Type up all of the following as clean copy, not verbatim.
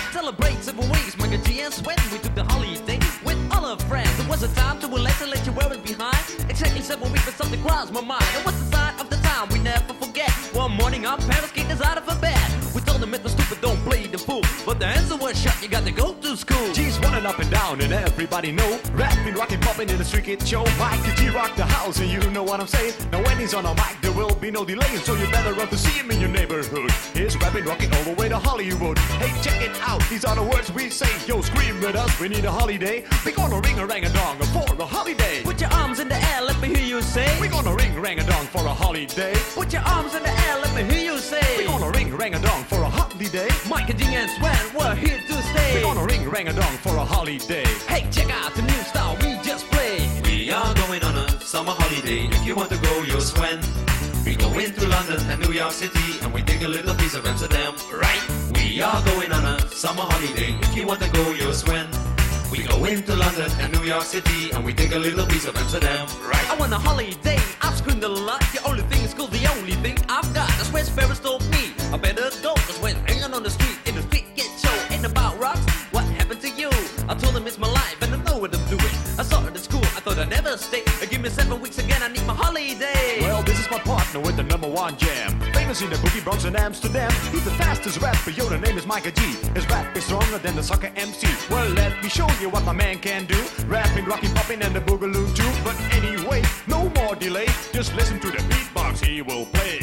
Celebrate 7 weeks, Michael G and Sweat. We took the holiday with all our friends. It was a time to relax and let you wear it behind. Exactly 7 weeks, but something crossed my mind. It was the sign of the time we never forget. One morning our parents kicked us out of a bed. We told them it was stupid, don't play the fool. But the answer was shut, you got to go to school. G's running up and down and everybody know. Rapping, rocking, popping in the street kid show. Michael G rock the house and you know what I'm saying. Now when he's on a mic there will be no delay. So you better run to see him in your neighborhood. He's rapping, rocking all the way to Hollywood. Hey, check it out, these are the words we say. Yo, scream with us, we need a holiday. We gonna ring a rang a dong for a holiday. Put your arms in the air, let me hear you say. We gonna ring rang a dong for a holiday. Put your arms in the air, let me hear you say. We gonna ring rang a dong for a holiday. Michael G and Sweat, we're here to stay. We gonna ring rang a dong for a holiday. Hey, check out the new style we just played. We are going on a summer holiday. If you want to go, you'll swim. We go into London and New York City and we take a little piece of Amsterdam, right? We are going on a summer holiday. If you want to go, you'll swim. We go into London and New York City and we take a little piece of Amsterdam, right? I want a holiday, I've screamed a lot. The only thing is cool, the only thing I've got. That's where Sparrows told me I better go. That's when hanging on the street in the street get show. Ain't about rocks, what happened to you? I told them it's my life and I know what I'm doing. I started at school, I thought I'd never stay. Give me 7 weeks again, I need my holiday. Well, this is my partner with the #1 jam. Famous in the boogie Bronx and Amsterdam. He's the fastest rapper, yo, the name is Michael G. His rap is stronger than the soccer MC. Well, let me show you what my man can do. Rapping, rocking, popping, and the boogaloo too. But anyway, no more delay. Just listen to the beatbox he will play.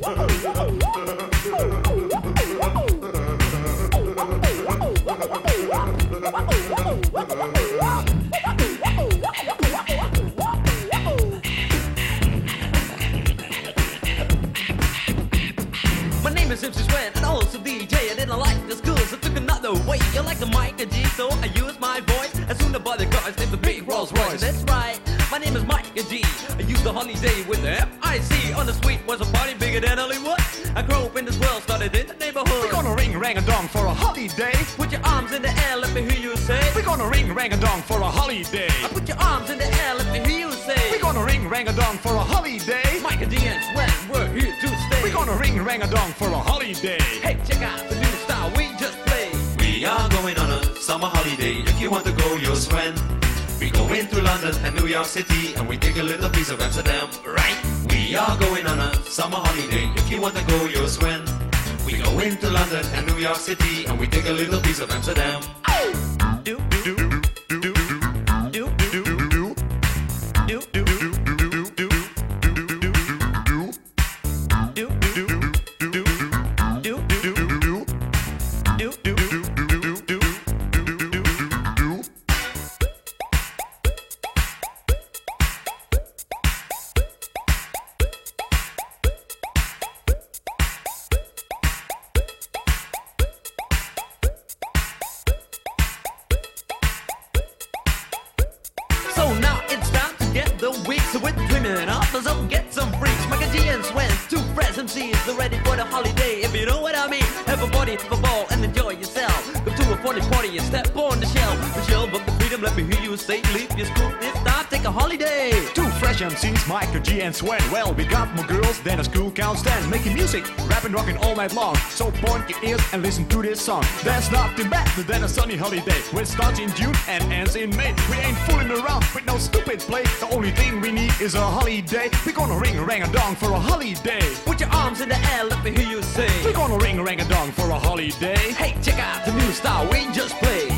My name is MC Sweat and also DJ. I didn't like the school, so took another way. You like the Michael G, so I use my voice. As soon as I buy the car, I named the big Rolls Royce. That's right, my name is Michael G. I used the holiday with the F-I-C. On the street was a party bigger than Hollywood. I grew up in this world, started in the neighborhood. We're gonna ring rang a dong for a holiday. Put your arms in the air, let me hear you say. We're gonna ring rang a dong for a holiday. I put your arms in the air, let me hear you say. We're gonna ring rang a dong for a holiday. Michael G and Sweat, we're here to stay. We're gonna ring rang a dong for a holiday. Hey, check out the new style we just played. We are going on a summer holiday. If you want to go, you'll swim. We go into London and New York City and we take a little piece of Amsterdam, right? We are going on a summer holiday. If you want to go, you'll swim. We go into London and New York City and we take a little piece of Amsterdam. Do, Do, do, do, do, do, do, do, do. do, Do, do, do, do, do, do, do, do, do, do. do, Do, do, do, do, do, do, do, do. do, Do, do, do, do, do, do, do, do, do, do. So now it's time to get the week. So we're dreaming up, so get some freaks. Michael G and Sweat, 2 fresh MCs, they're ready for the holiday. If you know what I mean, have a party, have a ball, and enjoy yourself. Go to a party and step on the shelf. Chill, but the freedom, let me hear you say. Leave your school, it's time, take a holiday. 2 fresh MCs, Michael G and Sweat. Well, we got more girls than a school can stand. Making music, rapping, rocking all night long. So point your ears and listen to this song. There's nothing better than a sunny holiday, which starts in June and ends in May. We ain't fooling around with no stupid play. The only thing we need is a holiday. We're gonna ring rang a dong for a holiday. Put your arms in the air, let me hear you say. We're gonna ring rang a dong for a holiday. Hey, check out the new style we just played.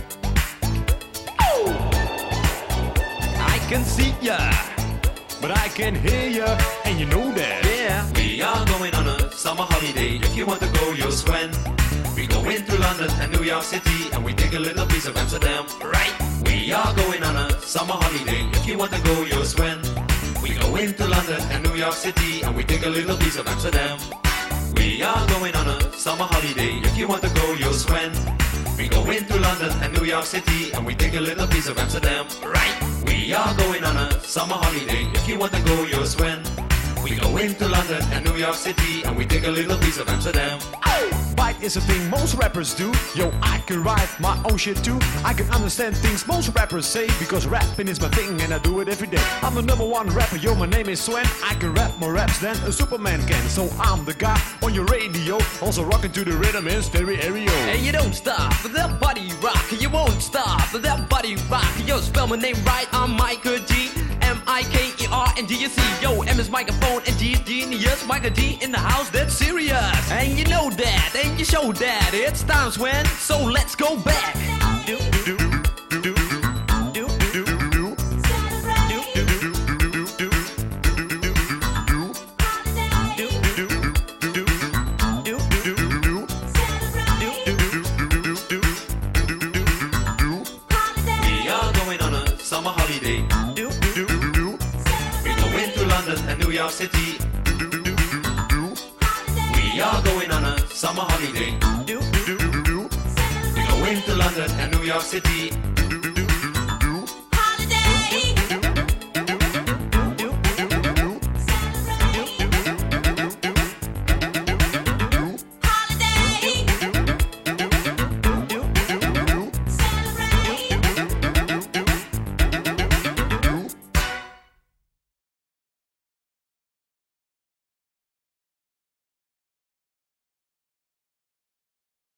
Oh, I can see ya, But I can hear ya, and you know that. yeah. We are going on a summer holiday. If you want to go, you'll swim. We go into London and New York City and we take a little piece of Amsterdam, right? We are going on a summer holiday. If you want to go, you'll swim. We go into London and New York City and we take a little piece of Amsterdam. We are going on a summer holiday. If you want to go, you'll swim. We go into London and New York City and we take a little piece of Amsterdam, right? We are going on a summer holiday. If you want to go, you'll swim. We go into London and New York City and we take a little piece of Amsterdam. bite is a thing most rappers do. Yo, I can write my own shit too. I can understand things most rappers say, because rapping is my thing and I do it every day. I'm the #1 rapper, yo, my name is Sven. I can rap more raps than a Superman can. So I'm the guy on your radio, also rocking to the rhythm in stereo. And you don't stop with that body rock. You won't stop with that body rock. Yo, spell my name right, I'm Michael G. M-I-K-E-R-N-D-U-C. Yo, M is microphone and G is genius. Michael G in the house, that's serious. And you know that, and you show that. It's time, Sven, so let's go back. Do, do, do, do, do, do, do. Summer holiday. We're going to London and New York City. We are going on a summer holiday. We're going to London and New York City.